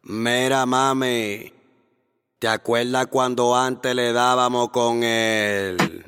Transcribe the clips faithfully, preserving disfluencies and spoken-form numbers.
Mira, mami, ¿te acuerdas cuando antes le dábamos con el...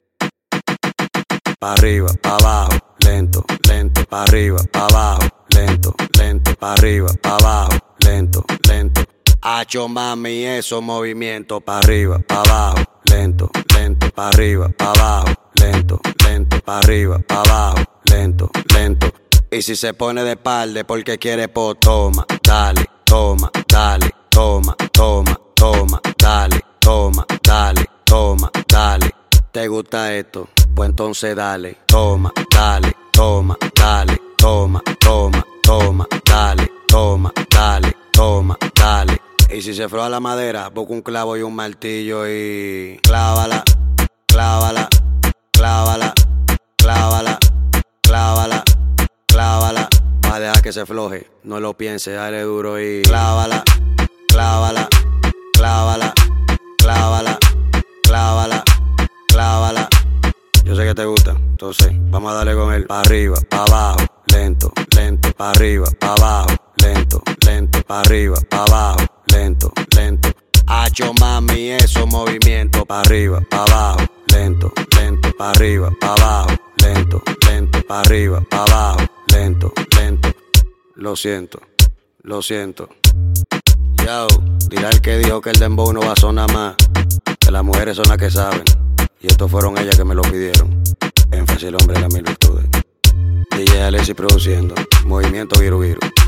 Pa' arriba, pa' abajo, lento, lento, pa' arriba, pa' abajo, lento, lento, pa' arriba, pa' abajo, lento, lento. Hacho, mami, esos movimientos pa' arriba, pa' abajo, lento, lento, pa' arriba, pa' abajo, lento, lento, pa' arriba, pa' abajo, lento, lento. Y si se pone de espalda porque quiere, po, toma, dale, toma, dale, toma, toma, toma, dale, toma, dale, toma, dale. ¿Te gusta esto? Pues entonces dale, toma, dale, toma, dale, toma, toma, toma, dale, toma, dale, toma, dale. Y si se froa la madera, busca un clavo y un martillo y clávala, clávala, clávala, clávala, clávala, clávala. Va a dejar que se floje, no lo pienses, dale duro y clávala, clávala, clávala, clávala, clávala, clávala. Yo sé que te gusta, entonces vamos a darle con él. Pa' arriba, pa' abajo, lento, lento, pa' arriba, pa' abajo, lento, lento, pa' arriba, pa' abajo, lento, lento. Hacho, mami, esos movimientos pa' arriba, pa' abajo, lento, lento, pa' arriba, pa' abajo, lento, lento, pa' arriba, pa' abajo, lento, lento. Lo siento, lo siento. Yo, dirá el que dijo que el dembow no va a sonar más, que las mujeres son las que saben. Y estos fueron ellas que me lo pidieron. Énfasis, el hombre de las mil virtudes. D J Alexis produciendo. Movimiento Viru Viru.